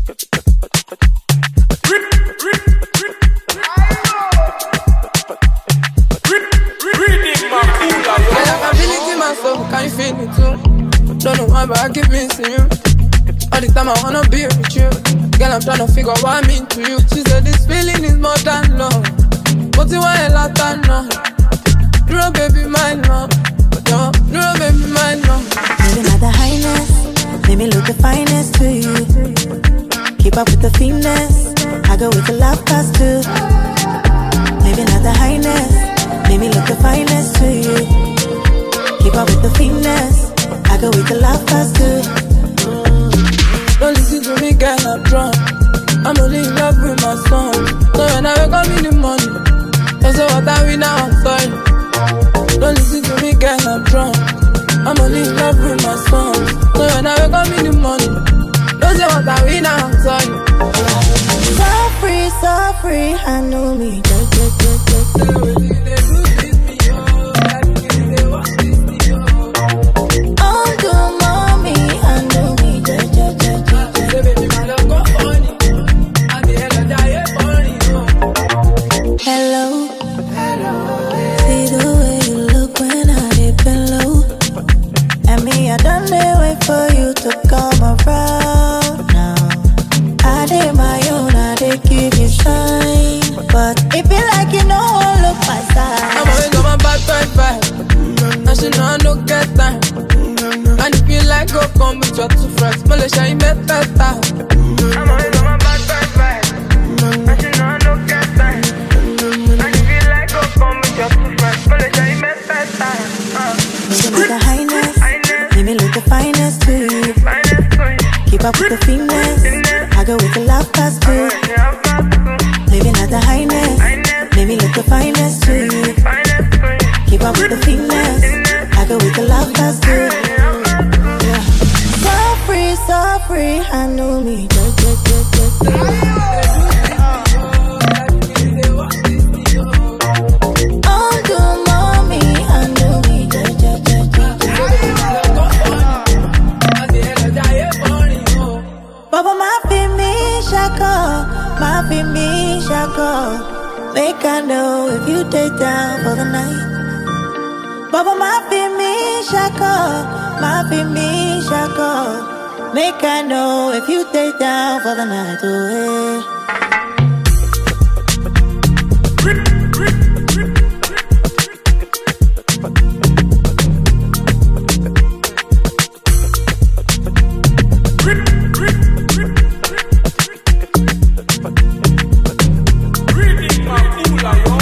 Can you feel me too? Don't know why, but I keep missing you. All the time I wanna be with you. Girl, I'm trying to figure what I mean to you. She said this feeling is more than love. But you want a lot of love. Girl, baby, my love. Girl, baby, my love. Maybe not the highness, let me look the finest to you. Keep up with the finesse, I go with the love past too. Maybe not the highness, let me look the finest to you. Keep up with the finesse, I go with the love past too. Don't listen to me, girl, I'm drunk. I'm only in love with my song. So when I wake up in the morning, don't say what I win now, I'm sorry. Don't listen to me, girl, I'm drunk. I'm only in love with my song. So when I wake up in the morning, don't say what I win now, I'm sorry. So free, I know me. You're too fresh, Malaysia, you met better. I'm always on my bad vibe. And you know I don't get time. And if you like go come with you're too fresh, Malaysia, you met better. Maybe not the highness, let me look the finest to you. Keep up with the finesse, I go with the love past too. Maybe not the highness, let me look the finest to you. Keep up with the finesse, I go with the love past too. So free, I know me. Oh, do mommy, I know me. Baba, my me shako. Make I know if you take down for the night. Baba, my me shako. Make I know if you take down for the night away. Reading my